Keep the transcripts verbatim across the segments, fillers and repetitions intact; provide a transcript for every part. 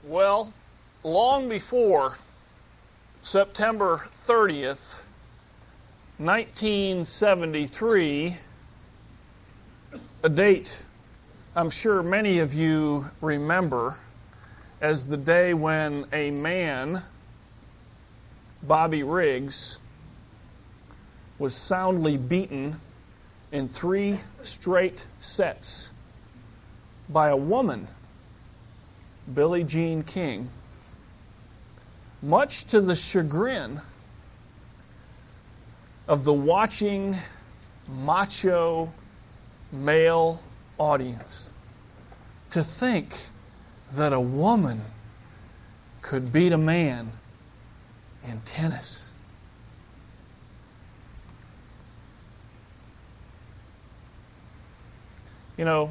Well, long before September thirtieth, nineteen seventy-three, a date I'm sure many of you remember as the day when a man, Bobby Riggs, was soundly beaten in three straight sets by a woman, Billie Jean King, much to the chagrin of the watching macho male audience. To think that a woman could beat a man in tennis. You know,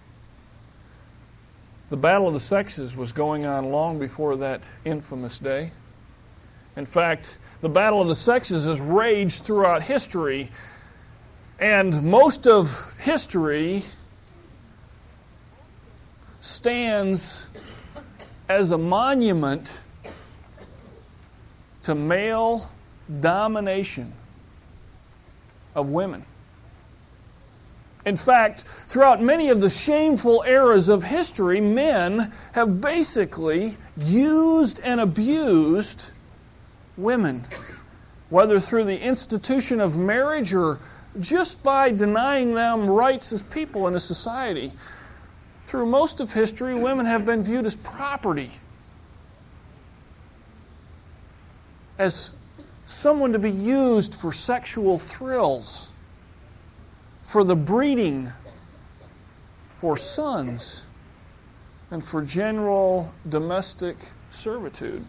the battle of the sexes was going on long before that infamous day. In fact, the battle of the sexes has raged throughout history, and most of history stands as a monument to male domination of women. In fact, throughout many of the shameful eras of history, men have basically used and abused women, whether through the institution of marriage or just by denying them rights as people in a society. Through most of history, women have been viewed as property, as someone to be used for sexual thrills, for the breeding for sons, and for general domestic servitude.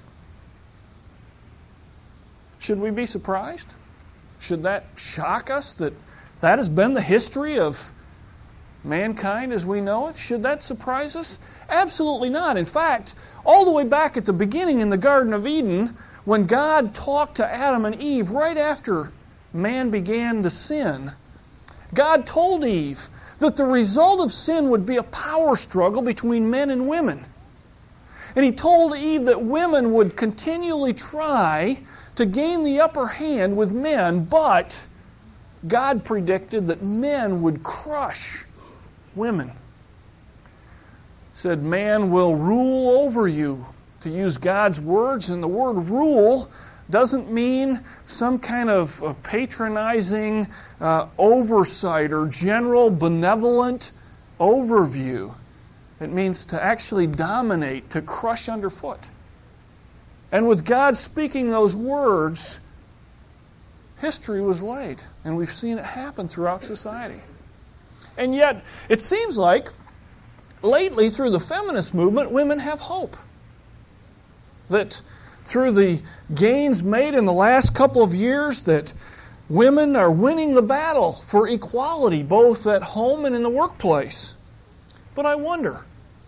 Should we be surprised? Should that shock us that that has been the history of mankind as we know it? Should that surprise us? Absolutely not. In fact, all the way back at the beginning in the Garden of Eden, when God talked to Adam and Eve right after man began to sin, God told Eve that the result of sin would be a power struggle between men and women. And He told Eve that women would continually try to gain the upper hand with men, but God predicted that men would crush women. He said, man will rule over you, to use God's words, and the word rule doesn't mean some kind of uh, patronizing uh, oversight or general benevolent overview. It means to actually dominate, to crush underfoot. And with God speaking those words, history was laid, and we've seen it happen throughout society. And yet, it seems like lately through the feminist movement, women have hope. That through the gains made in the last couple of years, that women are winning the battle for equality, both at home and in the workplace. But I wonder,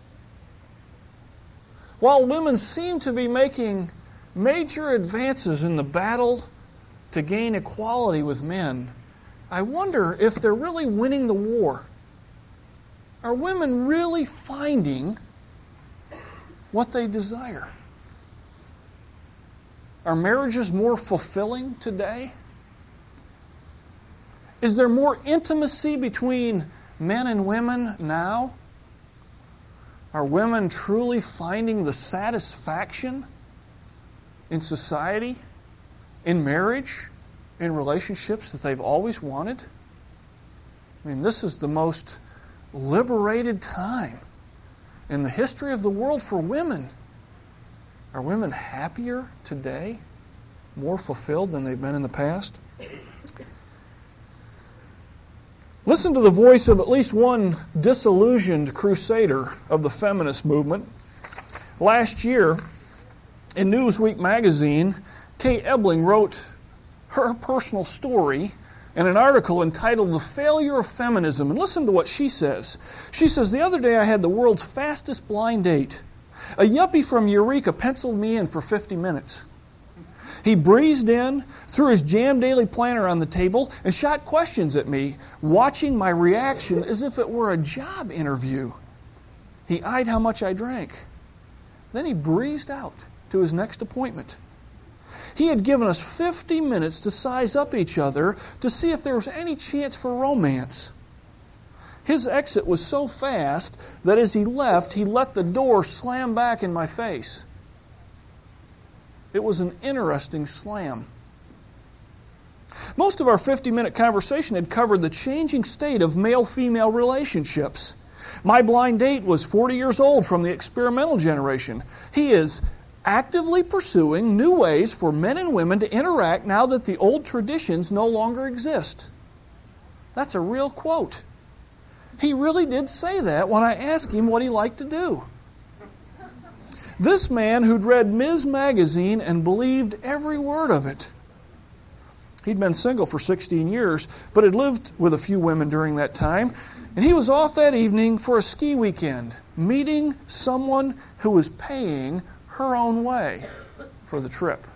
while women seem to be making major advances in the battle to gain equality with men, I wonder if they're really winning the war. Are women really finding what they desire? Are marriages more fulfilling today? Is there more intimacy between men and women now? Are women truly finding the satisfaction in society, in marriage, in relationships that they've always wanted? I mean, this is the most liberated time in the history of the world for women. Are women happier today, more fulfilled than they've been in the past? Listen to the voice of at least one disillusioned crusader of the feminist movement. Last year, in Newsweek magazine, Kay Ebling wrote her personal story in an article entitled "The Failure of Feminism." And listen to what she says. She says, "The other day I had the world's fastest blind date. A yuppie from Eureka penciled me in for fifty minutes. He breezed in, threw his Jam Daily Planner on the table, and shot questions at me, watching my reaction as if it were a job interview. He eyed how much I drank. Then he breezed out to his next appointment. He had given us fifty minutes to size up each other to see if there was any chance for romance. His exit was so fast that as he left, he let the door slam back in my face. It was an interesting slam. Most of our fifty-minute conversation had covered the changing state of male-female relationships. My blind date was forty years old from the experimental generation. He is actively pursuing new ways for men and women to interact now that the old traditions no longer exist. That's a real quote. He really did say that when I asked him what he liked to do. This man who'd read Miz Magazine and believed every word of it. He'd been single for sixteen years, but had lived with a few women during that time, and he was off that evening for a ski weekend, meeting someone who was paying her own way for the trip.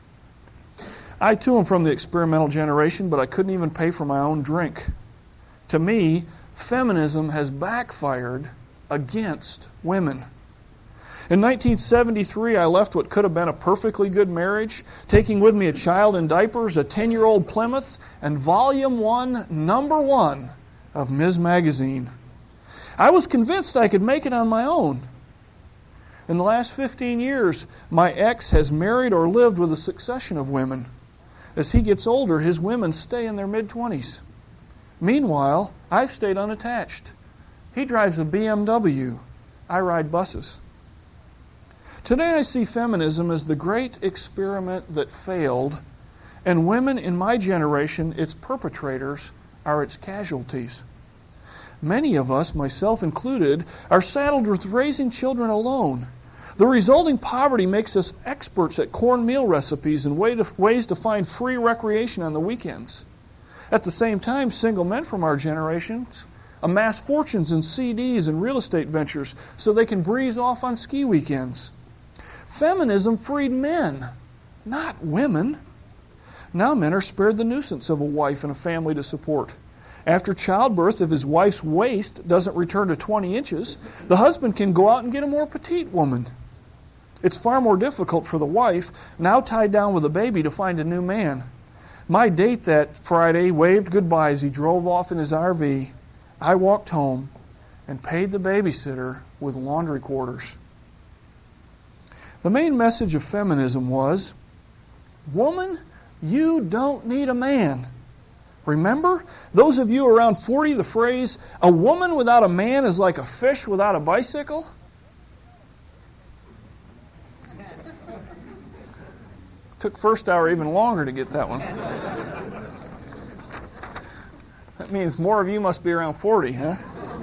I too am from the experimental generation, but I couldn't even pay for my own drink. To me, feminism has backfired against women. In nineteen seventy-three, I left what could have been a perfectly good marriage, taking with me a child in diapers, a ten-year-old Plymouth, and volume one, number one of Miz Magazine. I was convinced I could make it on my own. In the last fifteen years, my ex has married or lived with a succession of women. As he gets older, his women stay in their mid-twenties. Meanwhile, I've stayed unattached. He drives a B M W. I ride buses. Today I see feminism as the great experiment that failed, and women in my generation, its perpetrators, are its casualties. Many of us, myself included, are saddled with raising children alone. The resulting poverty makes us experts at cornmeal recipes and ways to find free recreation on the weekends. At the same time, single men from our generations amass fortunes in C Ds and real estate ventures so they can breeze off on ski weekends. Feminism freed men, not women. Now men are spared the nuisance of a wife and a family to support. After childbirth, if his wife's waist doesn't return to twenty inches, the husband can go out and get a more petite woman. It's far more difficult for the wife, now tied down with a baby, to find a new man. My date that Friday waved goodbye as he drove off in his R V. I walked home and paid the babysitter with laundry quarters. The main message of feminism was, woman, you don't need a man. Remember, those of you around forty, the phrase, a woman without a man is like a fish without a bicycle? Took first hour even longer to get that one. That means more of you must be around forty, huh?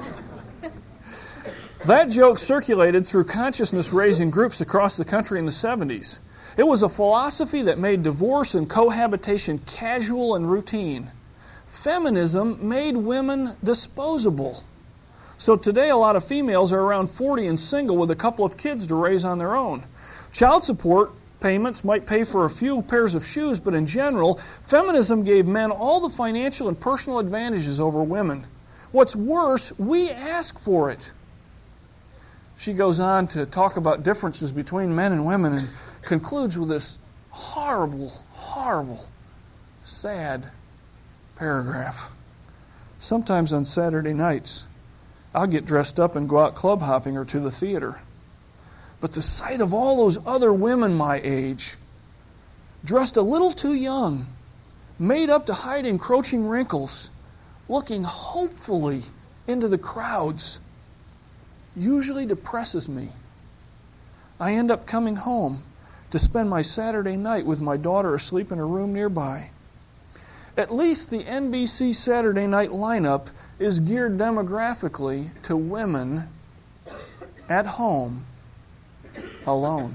That joke circulated through consciousness-raising groups across the country in the seventies. It was a philosophy that made divorce and cohabitation casual and routine. Feminism made women disposable. So today a lot of females are around forty and single with a couple of kids to raise on their own. Child support payments might pay for a few pairs of shoes, but in general, feminism gave men all the financial and personal advantages over women. What's worse, we ask for it. She goes on to talk about differences between men and women and concludes with this horrible, horrible, sad paragraph. Sometimes on Saturday nights, I'll get dressed up and go out club hopping or to the theater. But the sight of all those other women my age, dressed a little too young, made up to hide encroaching wrinkles, looking hopefully into the crowds, usually depresses me. I end up coming home to spend my Saturday night with my daughter asleep in a room nearby. At least the N B C Saturday night lineup is geared demographically to women at home alone.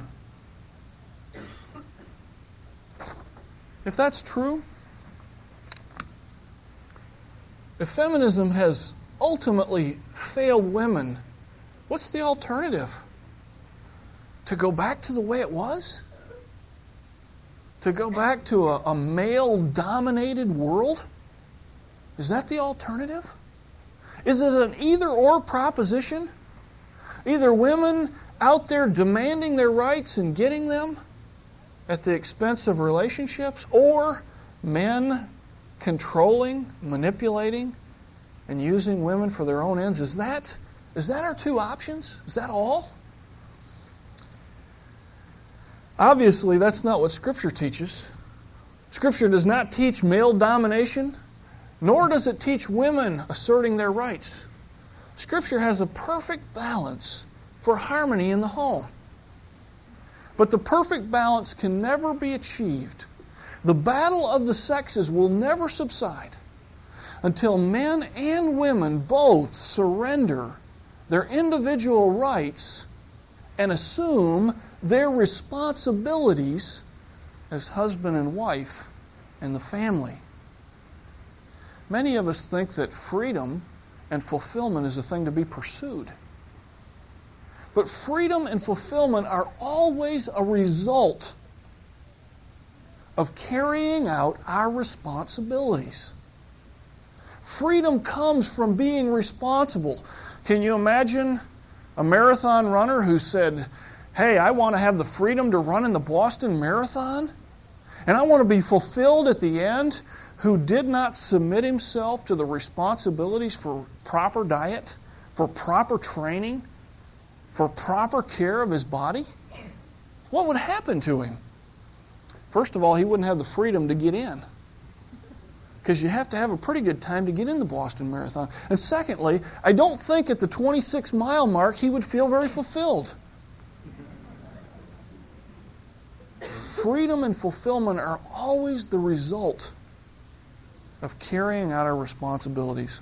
If that's true, if feminism has ultimately failed women, what's the alternative? To go back to the way it was? To go back to a, a male-dominated world? Is that the alternative? Is it an either-or proposition? Either women out there demanding their rights and getting them at the expense of relationships, or men controlling, manipulating, and using women for their own ends. Is that, is that our two options? Is that all? Obviously, that's not what Scripture teaches. Scripture does not teach male domination, nor does it teach women asserting their rights. Scripture has a perfect balance for harmony in the home. But the perfect balance can never be achieved. The battle of the sexes will never subside until men and women both surrender their individual rights and assume their responsibilities as husband and wife in the family. Many of us think that freedom and fulfillment is a thing to be pursued. But freedom and fulfillment are always a result of carrying out our responsibilities. Freedom comes from being responsible. Can you imagine a marathon runner who said, hey, I want to have the freedom to run in the Boston Marathon, and I want to be fulfilled at the end, who did not submit himself to the responsibilities for proper diet, for proper training, for proper care of his body? What would happen to him? First of all, he wouldn't have the freedom to get in, because you have to have a pretty good time to get in the Boston Marathon. And secondly, I don't think at the twenty-six mile mark he would feel very fulfilled. Freedom and fulfillment are always the result of carrying out our responsibilities.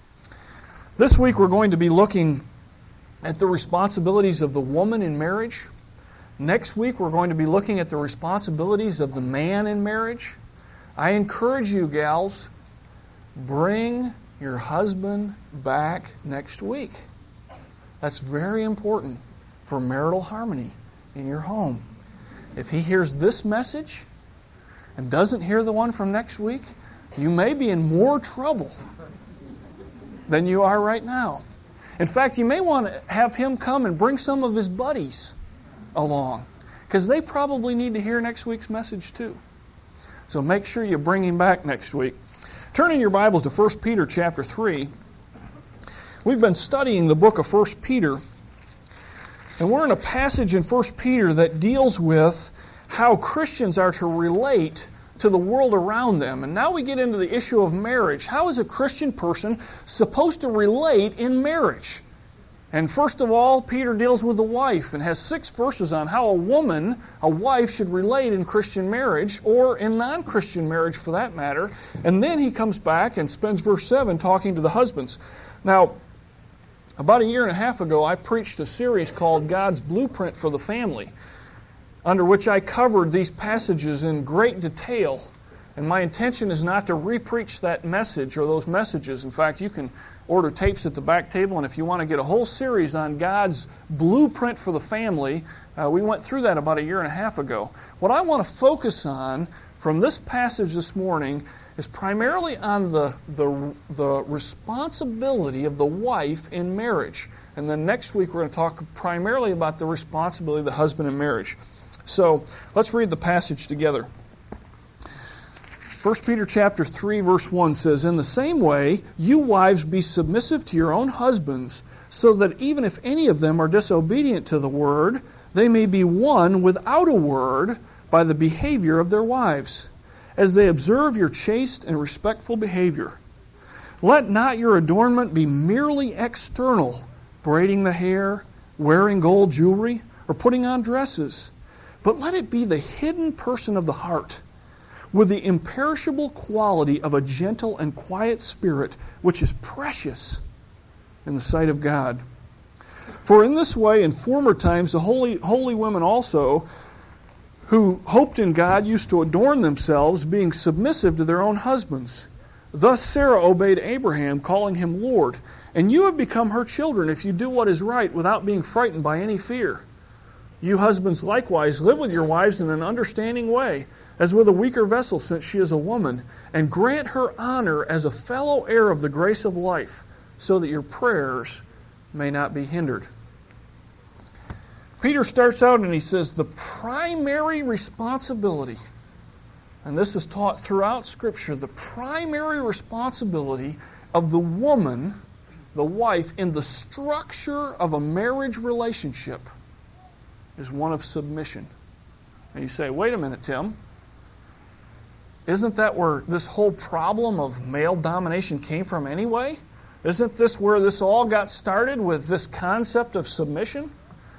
This week we're going to be looking at the responsibilities of the woman in marriage. Next week we're going to be looking at the responsibilities of the man in marriage. I encourage you, gals, bring your husband back next week. That's very important for marital harmony in your home. If he hears this message and doesn't hear the one from next week, you may be in more trouble than you are right now. In fact, you may want to have him come and bring some of his buddies along, because they probably need to hear next week's message too. So make sure you bring him back next week. Turn in your Bibles to First Peter chapter three. We've been studying the book of First Peter, and we're in a passage in First Peter that deals with how Christians are to relate to the world around them. And now we get into the issue of marriage. How is a Christian person supposed to relate in marriage? And first of all, Peter deals with the wife and has six verses on how a woman, a wife, should relate in Christian marriage, or in non-Christian marriage for that matter. And then he comes back and spends verse seven talking to the husbands. Now, about a year and a half ago, I preached a series called God's Blueprint for the Family, under which I covered these passages in great detail. And my intention is not to re-preach that message or those messages. In fact, you can order tapes at the back table, and if you want to get a whole series on God's blueprint for the family, uh, we went through that about a year and a half ago. What I want to focus on from this passage this morning is primarily on the, the, the responsibility of the wife in marriage. And then next week we're going to talk primarily about the responsibility of the husband in marriage. So let's read the passage together. First Peter chapter three, verse one says, "In the same way, you wives be submissive to your own husbands, so that even if any of them are disobedient to the word, they may be won without a word by the behavior of their wives, as they observe your chaste and respectful behavior. Let not your adornment be merely external, braiding the hair, wearing gold jewelry, or putting on dresses, but let it be the hidden person of the heart, with the imperishable quality of a gentle and quiet spirit, which is precious in the sight of God. For in this way, in former times, the holy, holy women also, who hoped in God, used to adorn themselves, being submissive to their own husbands. Thus Sarah obeyed Abraham, calling him Lord. And you have become her children if you do what is right, without being frightened by any fear. You husbands likewise live with your wives in an understanding way, as with a weaker vessel, since she is a woman, and grant her honor as a fellow heir of the grace of life, so that your prayers may not be hindered." Peter starts out and he says, the primary responsibility, and this is taught throughout Scripture, the primary responsibility of the woman, the wife, in the structure of a marriage relationship is one of submission. And you say, wait a minute, Tim. Isn't that where this whole problem of male domination came from anyway? Isn't this where this all got started, with this concept of submission?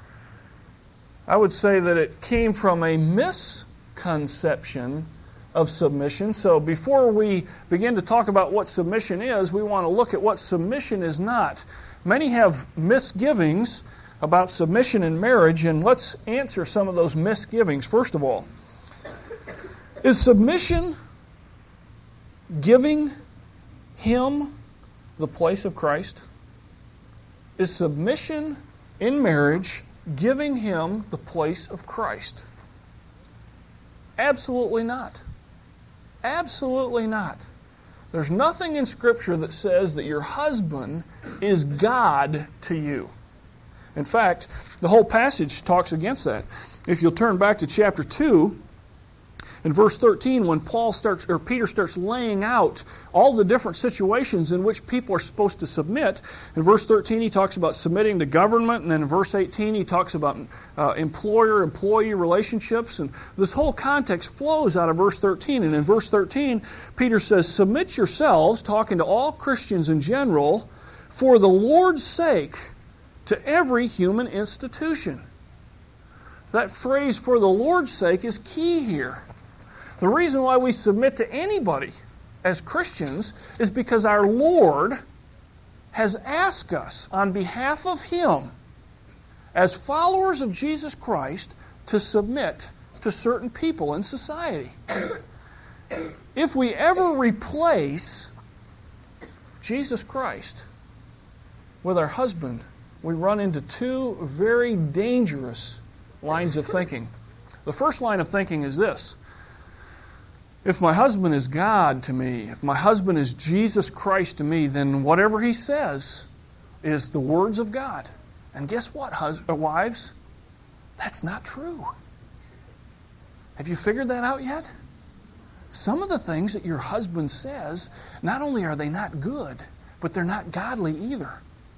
I would say that it came from a misconception of submission. So before we begin to talk about what submission is, we want to look at what submission is not. Many have misgivings about submission in marriage, and let's answer some of those misgivings. First of all, is submission giving him the place of Christ? Is submission in marriage giving him the place of Christ? Absolutely not. Absolutely not. There's nothing in Scripture that says that your husband is God to you. In fact, the whole passage talks against that. If you'll turn back to chapter two, in verse thirteen, when Paul starts, or Peter starts laying out all the different situations in which people are supposed to submit, in verse thirteen he talks about submitting to government, and then in verse eighteen he talks about uh, employer-employee relationships, and this whole context flows out of verse thirteen. And in verse thirteen, Peter says, submit yourselves, talking to all Christians in general, for the Lord's sake, to every human institution. That phrase, for the Lord's sake, is key here. The reason why we submit to anybody as Christians is because our Lord has asked us on behalf of Him, as followers of Jesus Christ, to submit to certain people in society. If we ever replace Jesus Christ with our husband, we run into two very dangerous lines of thinking. The first line of thinking is this: if my husband is God to me, if my husband is Jesus Christ to me, then whatever he says is the words of God. And guess what, hus- uh, wives? That's not true. Have you figured that out yet? Some of the things that your husband says, not only are they not good, but they're not godly either.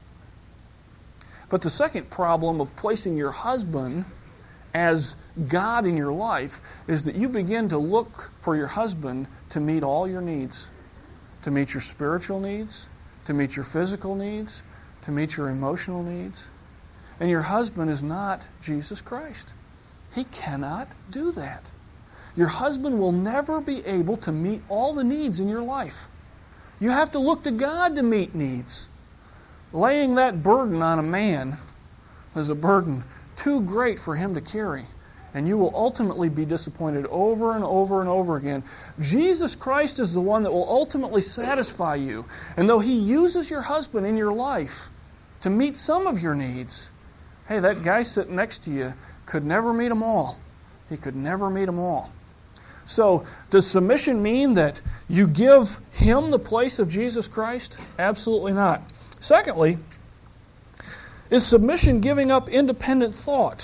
But the second problem of placing your husband as God in your life is that you begin to look for your husband to meet all your needs. To meet your spiritual needs, to meet your physical needs, to meet your emotional needs. And your husband is not Jesus Christ. He cannot do that. Your husband will never be able to meet all the needs in your life. You have to look to God to meet needs. Laying that burden on a man is a burden too great for him to carry. And you will ultimately be disappointed over and over and over again. Jesus Christ is the one that will ultimately satisfy you. And though He uses your husband in your life to meet some of your needs, hey, that guy sitting next to you could never meet them all. He could never meet them all. So, does submission mean that you give him the place of Jesus Christ? Absolutely not. Secondly, is submission giving up independent thought?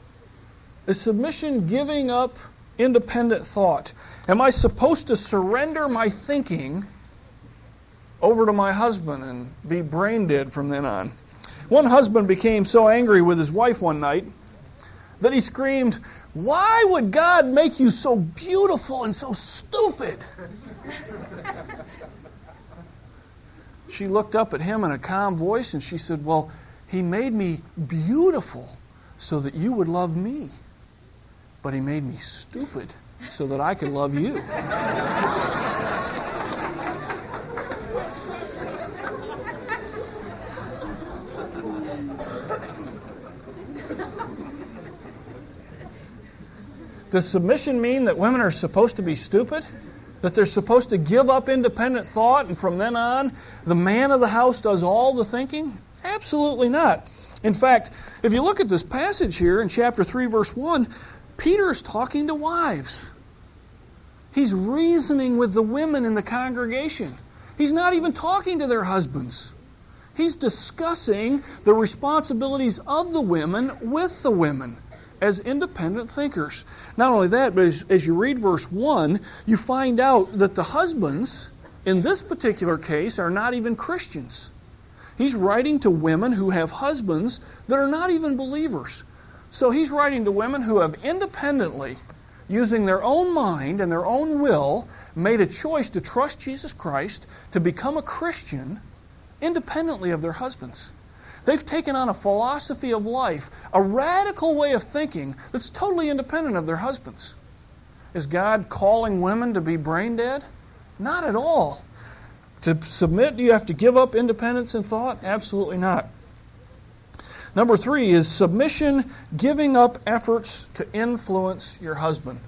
Is submission giving up independent thought? Am I supposed to surrender my thinking over to my husband and be brain dead from then on? One husband became so angry with his wife one night that he screamed, "Why would God make you so beautiful and so stupid?" She looked up at him in a calm voice and she said, "Well, He made me beautiful so that you would love me. But He made me stupid so that I could love you." Does submission mean that women are supposed to be stupid? That they're supposed to give up independent thought and from then on the man of the house does all the thinking? Absolutely not. In fact, if you look at this passage here in chapter three, verse one, Peter is talking to wives. He's reasoning with the women in the congregation. He's not even talking to their husbands. He's discussing the responsibilities of the women with the women as independent thinkers. Not only that, but as, as you read verse one, you find out that the husbands, in this particular case, are not even Christians. He's writing to women who have husbands that are not even believers. So he's writing to women who have independently, using their own mind and their own will, made a choice to trust Jesus Christ, to become a Christian, independently of their husbands. They've taken on a philosophy of life, a radical way of thinking that's totally independent of their husbands. Is God calling women to be brain dead? Not at all. To submit, do you have to give up independence in thought? Absolutely not. Number three is submission, giving up efforts to influence your husband.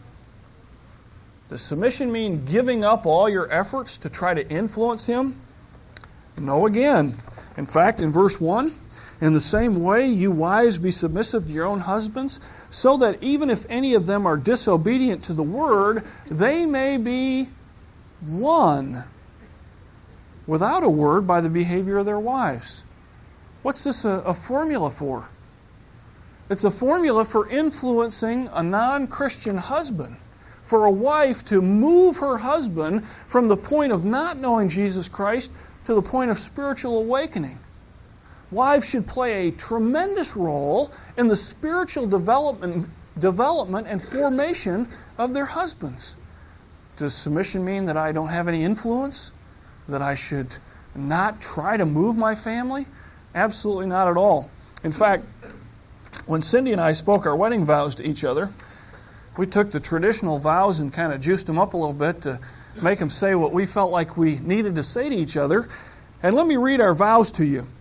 Does submission mean giving up all your efforts to try to influence him? No again. In fact, in verse one, in the same way, you wives be submissive to your own husbands, so that even if any of them are disobedient to the word, they may be won without a word by the behavior of their wives. What's this a, a formula for? It's a formula for influencing a non-Christian husband. For a wife to move her husband from the point of not knowing Jesus Christ to the point of spiritual awakening. Wives should play a tremendous role in the spiritual development, development and formation of their husbands. Does submission mean that I don't have any influence? That I should not try to move my family? Absolutely not at all. In fact, when Cindy and I spoke our wedding vows to each other, we took the traditional vows and kind of juiced them up a little bit to make them say what we felt like we needed to say to each other. And let me read our vows to you.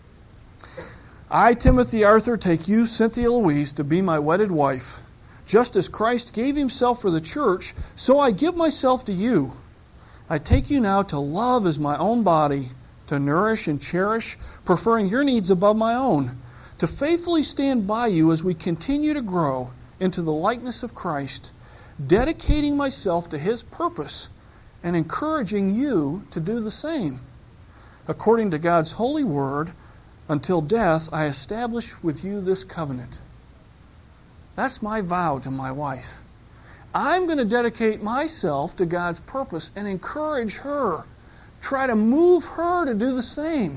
I, Timothy Arthur, take you, Cynthia Louise, to be my wedded wife. Just as Christ gave himself for the church, so I give myself to you. I take you now to love as my own body, to nourish and cherish, preferring your needs above my own, to faithfully stand by you as we continue to grow into the likeness of Christ, dedicating myself to His purpose and encouraging you to do the same. According to God's holy word, until death I establish with you this covenant. That's my vow to my wife. I'm going to dedicate myself to God's purpose and encourage her. Try to move her to do the same.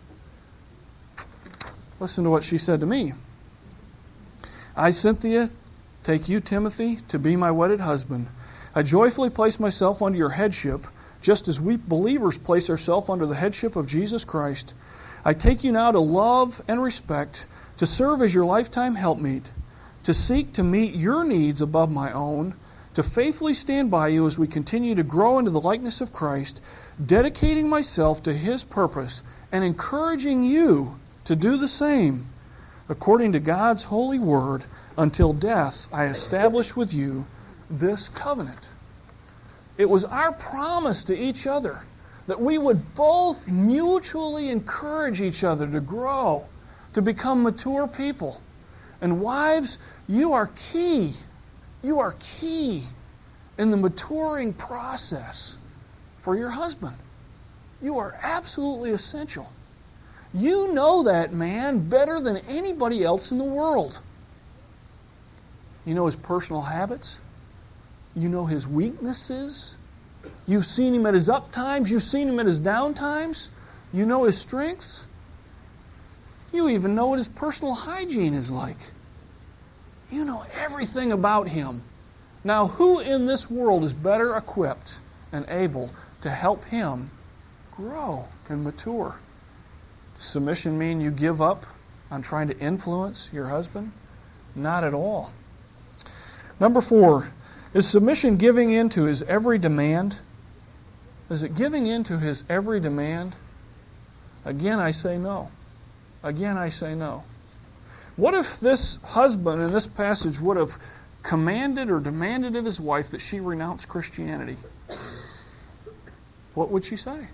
Listen to what she said to me. I, Cynthia, take you, Timothy, to be my wedded husband. I joyfully place myself under your headship, just as we believers place ourselves under the headship of Jesus Christ. I take you now to love and respect, to serve as your lifetime helpmeet, to seek to meet your needs above my own, to faithfully stand by you as we continue to grow into the likeness of Christ, dedicating myself to His purpose and encouraging you to do the same. According to God's holy word, until death I establish with you this covenant. It was our promise to each other that we would both mutually encourage each other to grow, to become mature people. And wives, you are key. You are key in the maturing process for your husband. You are absolutely essential. You know that man better than anybody else in the world. You know his personal habits. You know his weaknesses. You've seen him at his up times. You've seen him at his down times. You know his strengths. You even know what his personal hygiene is like. You know everything about him. Now, who in this world is better equipped and able to help him grow and mature? Does submission mean you give up on trying to influence your husband? Not at all. Number four, is submission giving in to his every demand? Is it giving in to his every demand? Again, I say no. Again, I say no. What if this husband in this passage would have commanded or demanded of his wife that she renounce Christianity? What would she say?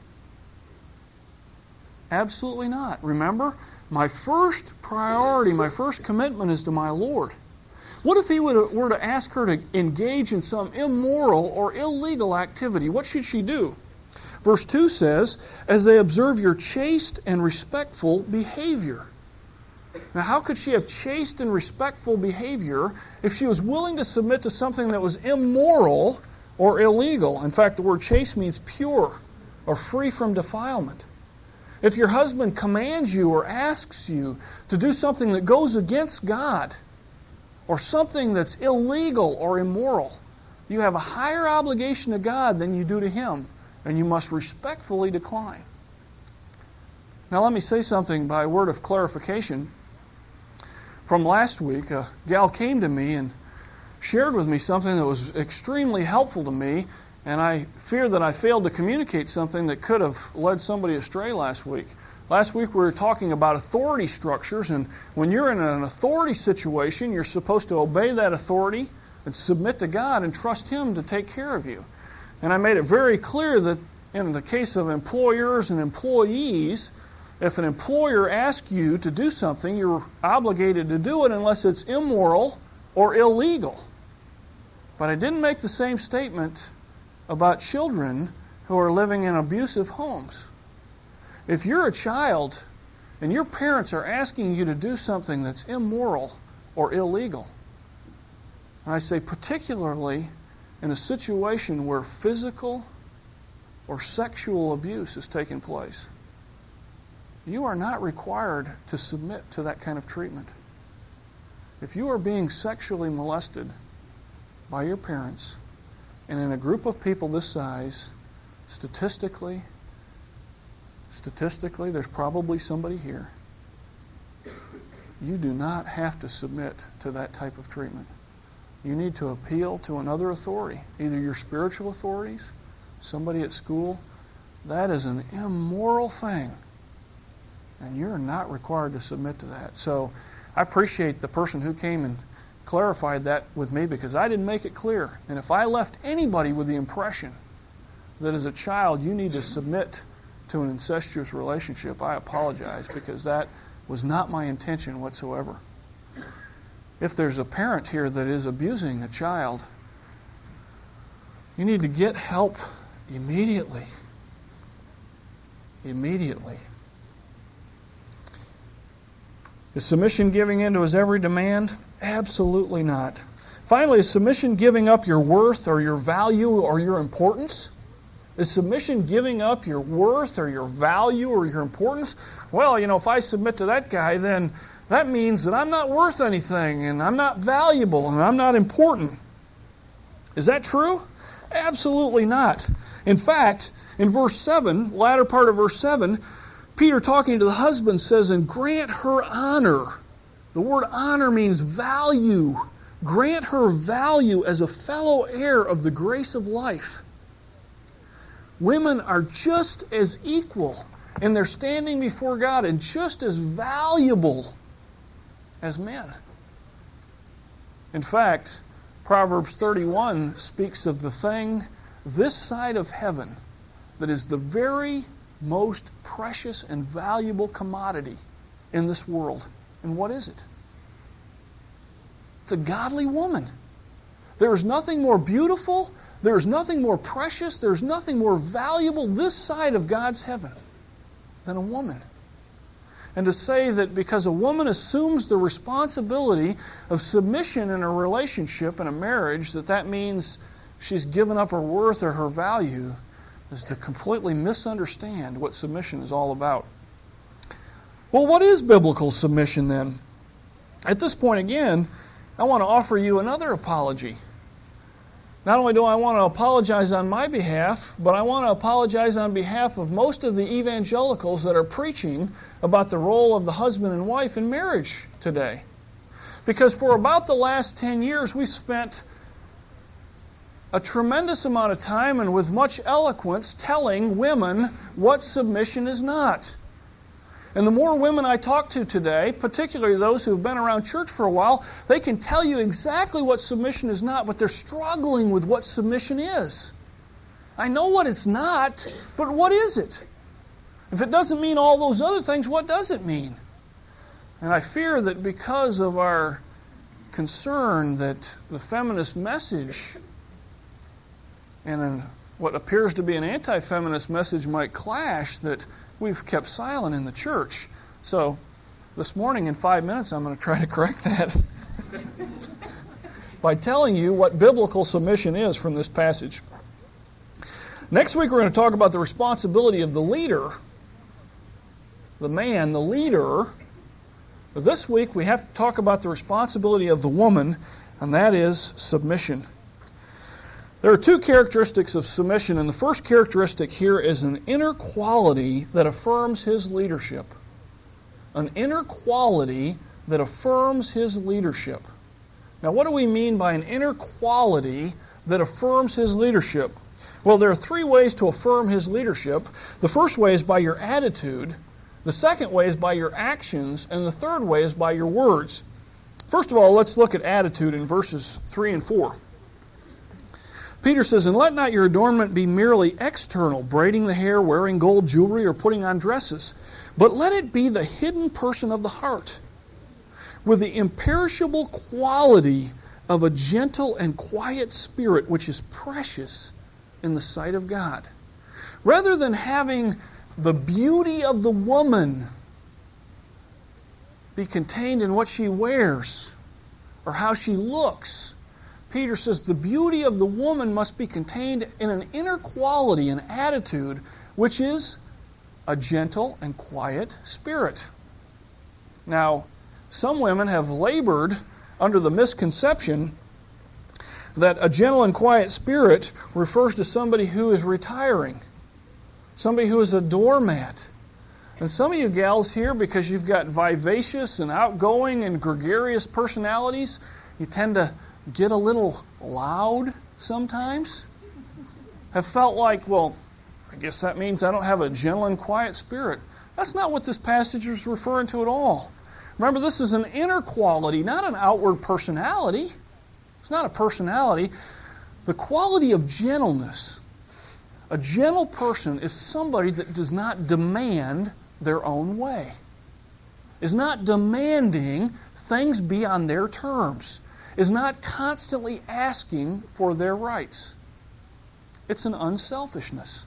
Absolutely not. Remember, my first priority, my first commitment is to my Lord. What if he would, were to ask her to engage in some immoral or illegal activity? What should she do? Verse two says, as they observe your chaste and respectful behavior. Now, how could she have chaste and respectful behavior if she was willing to submit to something that was immoral or illegal? In fact, the word chaste means pure or free from defilement. If your husband commands you or asks you to do something that goes against God or something that's illegal or immoral, you have a higher obligation to God than you do to him, and you must respectfully decline. Now, let me say something by word of clarification. From last week, a gal came to me and shared with me something that was extremely helpful to me, and I fear that I failed to communicate something that could have led somebody astray last week. Last week we were talking about authority structures, and when you're in an authority situation, you're supposed to obey that authority and submit to God and trust Him to take care of you. And I made it very clear that in the case of employers and employees, if an employer asks you to do something, you're obligated to do it unless it's immoral or illegal. But I didn't make the same statement about children who are living in abusive homes. If you're a child and your parents are asking you to do something that's immoral or illegal, and I say particularly in a situation where physical or sexual abuse is taking place, you are not required to submit to that kind of treatment. If you are being sexually molested by your parents, and in a group of people this size, statistically, statistically, there's probably somebody here, you do not have to submit to that type of treatment. You need to appeal to another authority, either your spiritual authorities, somebody at school. That is an immoral thing. And you're not required to submit to that. So I appreciate the person who came and clarified that with me, because I didn't make it clear. And if I left anybody with the impression that as a child you need to submit to an incestuous relationship, I apologize, because that was not my intention whatsoever. If there's a parent here that is abusing a child, you need to get help immediately. Immediately. Is submission giving in to his every demand? Absolutely not. Finally, is submission giving up your worth or your value or your importance? Is submission giving up your worth or your value or your importance? Well, you know, if I submit to that guy, then that means that I'm not worth anything, and I'm not valuable, and I'm not important. Is that true? Absolutely not. In fact, in verse seven, latter part of verse seven, Peter, talking to the husband, says, and grant her honor. The word honor means value. Grant her value as a fellow heir of the grace of life. Women are just as equal in their standing before God and just as valuable as men. In fact, Proverbs thirty-one speaks of the thing this side of heaven that is the very most precious and valuable commodity in this world. And what is it? It's a godly woman. There is nothing more beautiful, there is nothing more precious, there is nothing more valuable this side of God's heaven than a woman. And to say that because a woman assumes the responsibility of submission in a relationship, in a marriage, that that means she's given up her worth or her value, is to completely misunderstand what submission is all about. Well, what is biblical submission then? At this point again, I want to offer you another apology. Not only do I want to apologize on my behalf, but I want to apologize on behalf of most of the evangelicals that are preaching about the role of the husband and wife in marriage today. Because for about the last ten years, we've spent a tremendous amount of time and with much eloquence telling women what submission is not. And the more women I talk to today, particularly those who have been around church for a while, they can tell you exactly what submission is not, but they're struggling with what submission is. I know what it's not, but what is it? If it doesn't mean all those other things, what does it mean? And I fear that because of our concern that the feminist message in an what appears to be an anti-feminist message might clash that we've kept silent in the church. So this morning in five minutes I'm going to try to correct that by telling you what biblical submission is from this passage. Next week we're going to talk about the responsibility of the leader, the man, the leader. But this week we have to talk about the responsibility of the woman, and that is submission. There are two characteristics of submission, and the first characteristic here is an inner quality that affirms his leadership. An inner quality that affirms his leadership. Now, what do we mean by an inner quality that affirms his leadership? Well, there are three ways to affirm his leadership. The first way is by your attitude. The second way is by your actions. And the third way is by your words. First of all, let's look at attitude in verses three and four. Peter says, "And let not your adornment be merely external, braiding the hair, wearing gold jewelry, or putting on dresses, but let it be the hidden person of the heart, with the imperishable quality of a gentle and quiet spirit, which is precious in the sight of God." Rather than having the beauty of the woman be contained in what she wears or how she looks, Peter says the beauty of the woman must be contained in an inner quality, an attitude, which is a gentle and quiet spirit. Now, some women have labored under the misconception that a gentle and quiet spirit refers to somebody who is retiring, somebody who is a doormat. And some of you gals here, because you've got vivacious and outgoing and gregarious personalities, you tend to get a little loud sometimes, have felt like, well, I guess that means I don't have a gentle and quiet spirit. That's not what this passage is referring to at all. Remember, this is an inner quality, not an outward personality. It's not a personality. The quality of gentleness. A gentle person is somebody that does not demand their own way, is not demanding things be on their terms, is not constantly asking for their rights. It's an unselfishness.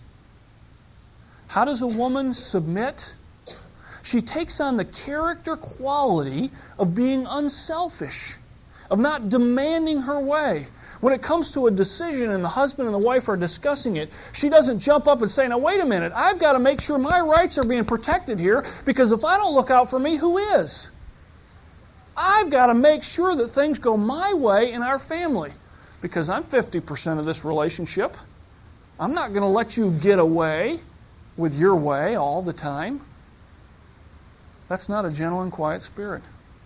How does a woman submit? She takes on the character quality of being unselfish, of not demanding her way. When it comes to a decision and the husband and the wife are discussing it, she doesn't jump up and say, "Now wait a minute, I've got to make sure my rights are being protected here, because if I don't look out for me, who is? I've got to make sure that things go my way in our family, because I'm fifty percent of this relationship. I'm not going to let you get away with your way all the time." That's not a gentle and quiet spirit.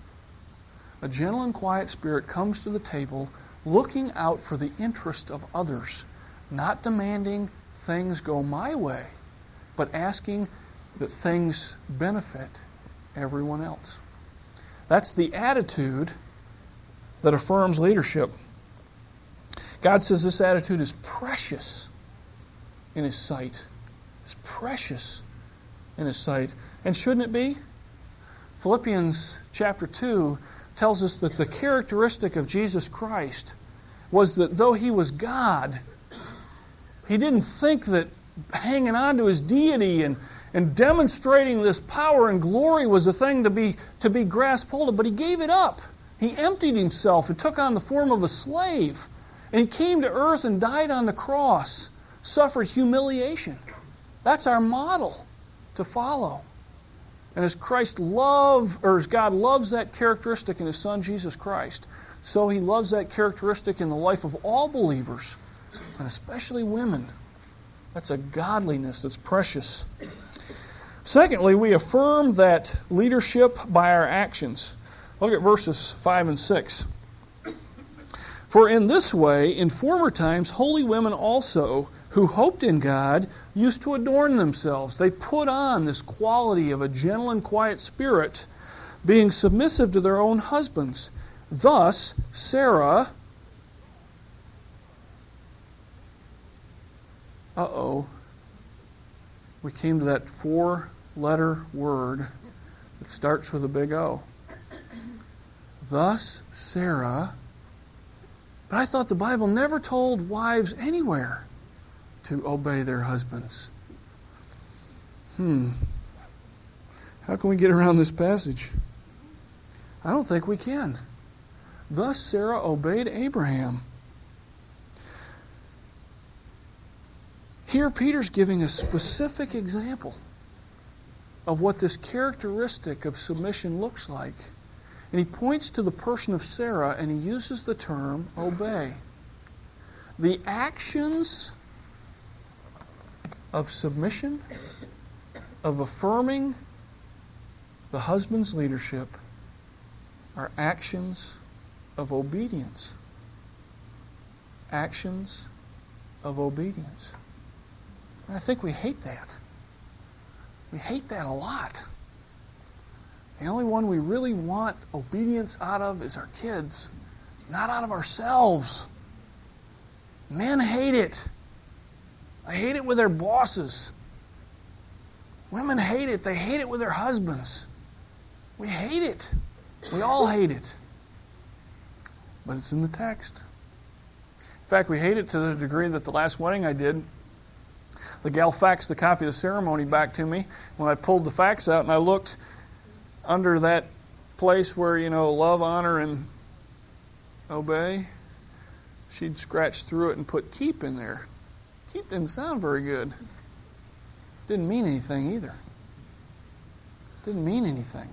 A gentle and quiet spirit comes to the table looking out for the interest of others, not demanding things go my way, but asking that things benefit everyone else. That's the attitude that affirms leadership. God says this attitude is precious in His sight. It's precious in His sight. And shouldn't it be? Philippians chapter two tells us that the characteristic of Jesus Christ was that though He was God, He didn't think that hanging on to His deity and And demonstrating this power and glory was a thing to be to be grasped hold of, but He gave it up. He emptied Himself and took on the form of a slave. And He came to earth and died on the cross, suffered humiliation. That's our model to follow. And as Christ love, or as God loves that characteristic in His Son Jesus Christ, so He loves that characteristic in the life of all believers, and especially women. That's a godliness that's precious. Secondly, we affirm that leadership by our actions. Look at verses five and six. "For in this way, in former times, holy women also, who hoped in God, used to adorn themselves." They put on this quality of a gentle and quiet spirit, being submissive to their own husbands. Thus, Sarah... Uh-oh. We came to that four-letter word that starts with a big O. Thus, Sarah... But I thought the Bible never told wives anywhere to obey their husbands. Hmm. How can we get around this passage? I don't think we can. Thus Sarah obeyed Abraham. Here Peter's giving a specific example of what this characteristic of submission looks like. And he points to the person of Sarah and he uses the term obey. The actions of submission, of affirming the husband's leadership, are actions of obedience. Actions of obedience. And I think we hate that. We hate that a lot. The only one we really want obedience out of is our kids, not out of ourselves. Men hate it. They hate it with their bosses. Women hate it. They hate it with their husbands. We hate it. We all hate it. But it's in the text. In fact, we hate it to the degree that the last wedding I did, the gal faxed the copy of the ceremony back to me. When I pulled the fax out and I looked under that place where, you know, love, honor, and obey, she'd scratched through it and put keep in there. Keep didn't sound very good. Didn't mean anything either. Didn't mean anything.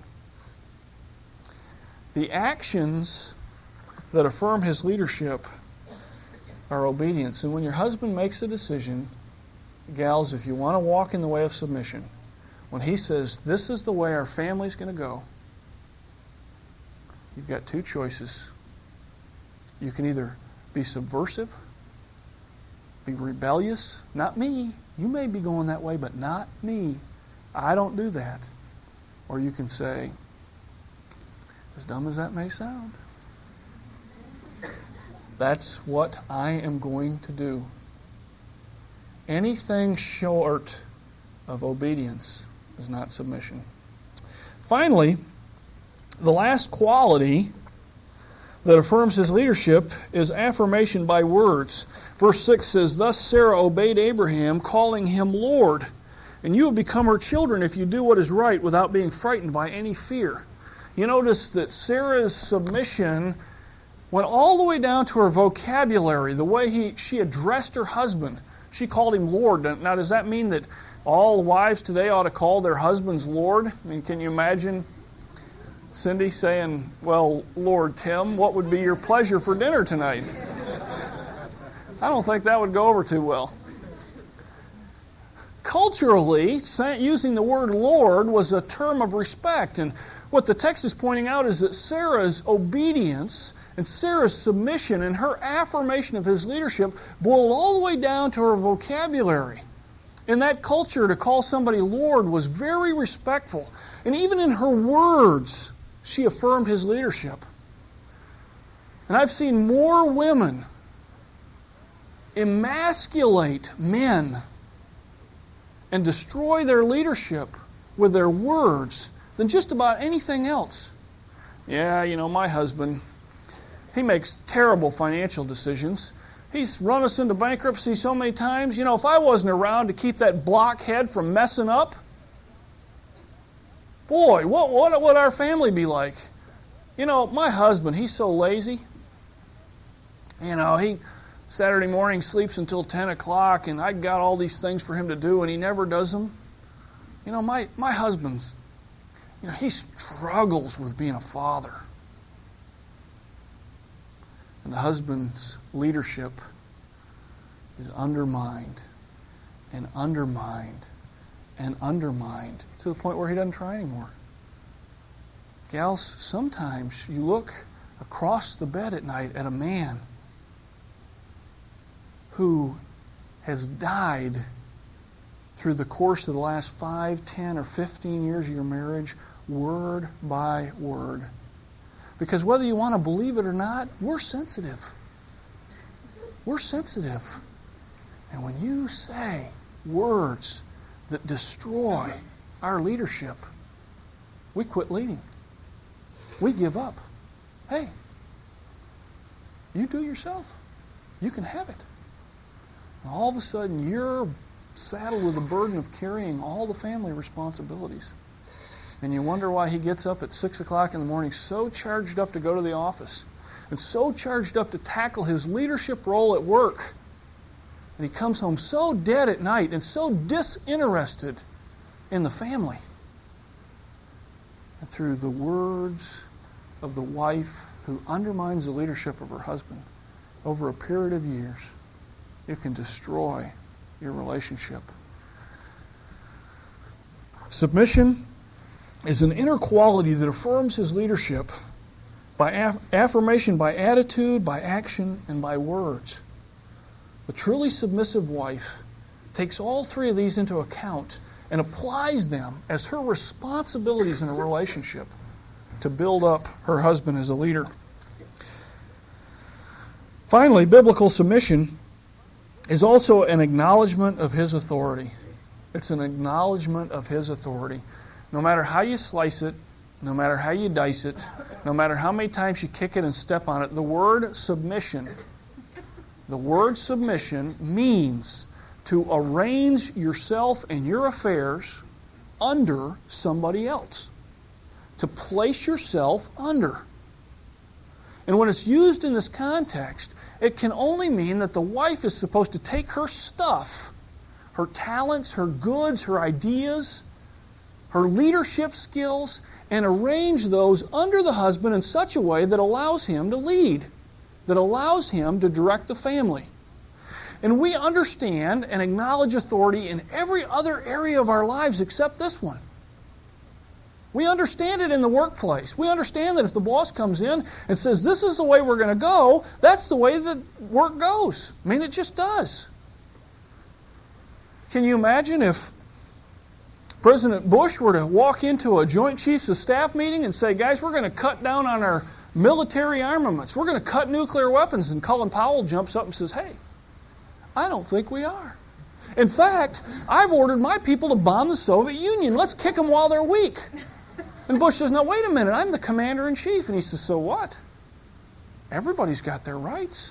The actions that affirm his leadership are obedience. And when your husband makes a decision, gals, if you want to walk in the way of submission, when he says, this is the way our family's going to go, you've got two choices. You can either be subversive, be rebellious. Not me. You may be going that way, but not me. I don't do that. Or you can say, as dumb as that may sound, that's what I am going to do. Anything short of obedience is not submission. Finally, the last quality that affirms his leadership is affirmation by words. Verse six says, thus Sarah obeyed Abraham, calling him Lord. And you will become her children if you do what is right without being frightened by any fear. You notice that Sarah's submission went all the way down to her vocabulary, the way he, she addressed her husband. She called him Lord. Now, does that mean that all wives today ought to call their husbands Lord? I mean, can you imagine Cindy saying, well, Lord Tim, what would be your pleasure for dinner tonight? I don't think that would go over too well. Culturally, using the word Lord was a term of respect. And what the text is pointing out is that Sarah's obedience and Sarah's submission and her affirmation of his leadership boiled all the way down to her vocabulary. In that culture, to call somebody Lord was very respectful. And even in her words, she affirmed his leadership. And I've seen more women emasculate men and destroy their leadership with their words than just about anything else. Yeah, you know, my husband, he makes terrible financial decisions. He's run us into bankruptcy so many times. You know, if I wasn't around to keep that blockhead from messing up, boy, what, what would our family be like? You know, my husband, he's so lazy. You know, he Saturday morning sleeps until ten o'clock, and I got all these things for him to do, and he never does them. You know, my, my husband's, you know, he struggles with being a father. And the husband's leadership is undermined and undermined and undermined to the point where he doesn't try anymore. Gals, sometimes you look across the bed at night at a man who has died through the course of the last five, ten, or fifteen years of your marriage, word by word. Because whether you want to believe it or not, we're sensitive. We're sensitive. And when you say words that destroy our leadership, we quit leading. We give up. Hey, you do yourself. You can have it. And all of a sudden, you're saddled with the burden of carrying all the family responsibilities. And you wonder why he gets up at six o'clock in the morning so charged up to go to the office and so charged up to tackle his leadership role at work. And he comes home so dead at night and so disinterested in the family. And through the words of the wife who undermines the leadership of her husband over a period of years, you can destroy your relationship. Submission is an inner quality that affirms his leadership by aff- affirmation, by attitude, by action, and by words. The truly submissive wife takes all three of these into account and applies them as her responsibilities in a relationship to build up her husband as a leader. Finally, biblical submission is also an acknowledgement of his authority. It's an acknowledgement of his authority. No matter how you slice it, no matter how you dice it, no matter how many times you kick it and step on it, the word submission, the word submission means to arrange yourself and your affairs under somebody else. To place yourself under. And when it's used in this context, it can only mean that the wife is supposed to take her stuff, her talents, her goods, her ideas, her leadership skills, and arrange those under the husband in such a way that allows him to lead, that allows him to direct the family. And we understand and acknowledge authority in every other area of our lives except this one. We understand it in the workplace. We understand that if the boss comes in and says, this is the way we're going to go, that's the way that work goes. I mean, it just does. Can you imagine if President Bush were to walk into a Joint Chiefs of Staff meeting and say, guys, we're going to cut down on our military armaments. We're going to cut nuclear weapons. And Colin Powell jumps up and says, hey, I don't think we are. In fact, I've ordered my people to bomb the Soviet Union. Let's kick them while they're weak. And Bush says, now wait a minute, I'm the commander-in-chief. And he says, so what? Everybody's got their rights.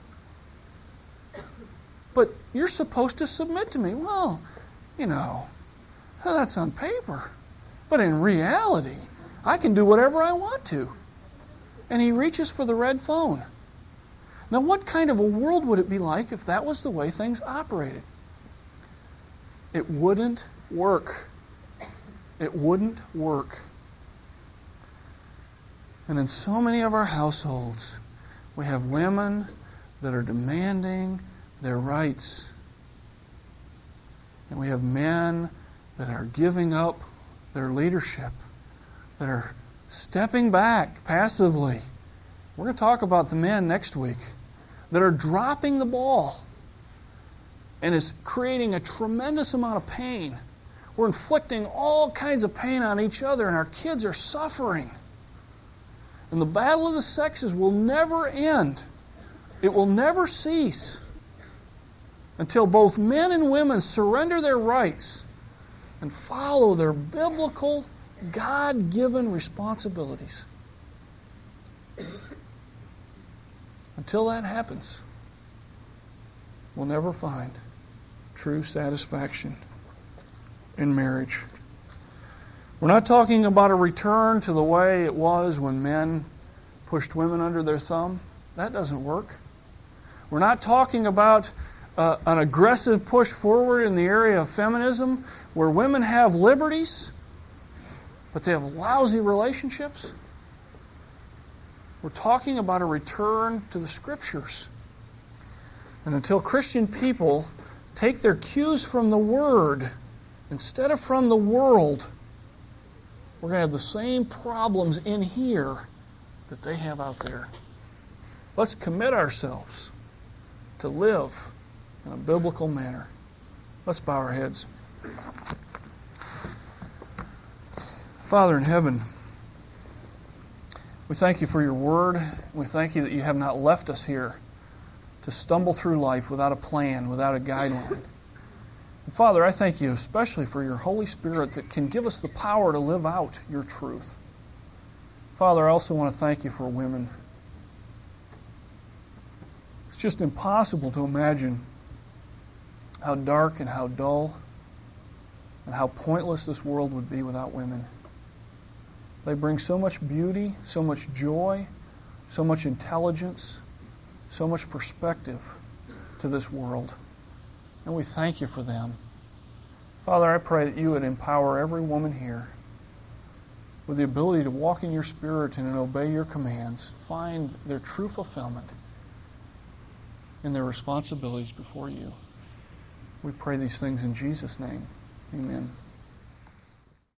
But you're supposed to submit to me. Well, you know, that's on paper. But in reality, I can do whatever I want to. And he reaches for the red phone. Now, what kind of a world would it be like if that was the way things operated? It wouldn't work. It wouldn't work. And in so many of our households, we have women that are demanding their rights. And we have men that are giving up their leadership, that are stepping back passively. We're going to talk about the men next week, that are dropping the ball and is creating a tremendous amount of pain. We're inflicting all kinds of pain on each other, and our kids are suffering. And the battle of the sexes will never end. It will never cease until both men and women surrender their rights and follow their biblical, God-given responsibilities. Until that happens, we'll never find true satisfaction in marriage. We're not talking about a return to the way it was when men pushed women under their thumb. That doesn't work. We're not talking about uh, an aggressive push forward in the area of feminism where women have liberties, but they have lousy relationships. We're talking about a return to the Scriptures. And until Christian people take their cues from the Word instead of from the world, we're going to have the same problems in here that they have out there. Let's commit ourselves to live in a biblical manner. Let's bow our heads. Father in heaven, we thank you for your word. We thank you that you have not left us here to stumble through life without a plan, without a guideline. And Father, I thank you especially for your Holy Spirit that can give us the power to live out your truth. Father, I also want to thank you for women. It's just impossible to imagine how dark and how dull and how pointless this world would be without women. They bring so much beauty, so much joy, so much intelligence, so much perspective to this world. And we thank you for them. Father, I pray that you would empower every woman here with the ability to walk in your Spirit and obey your commands, find their true fulfillment in their responsibilities before you. We pray these things in Jesus' name. Amen.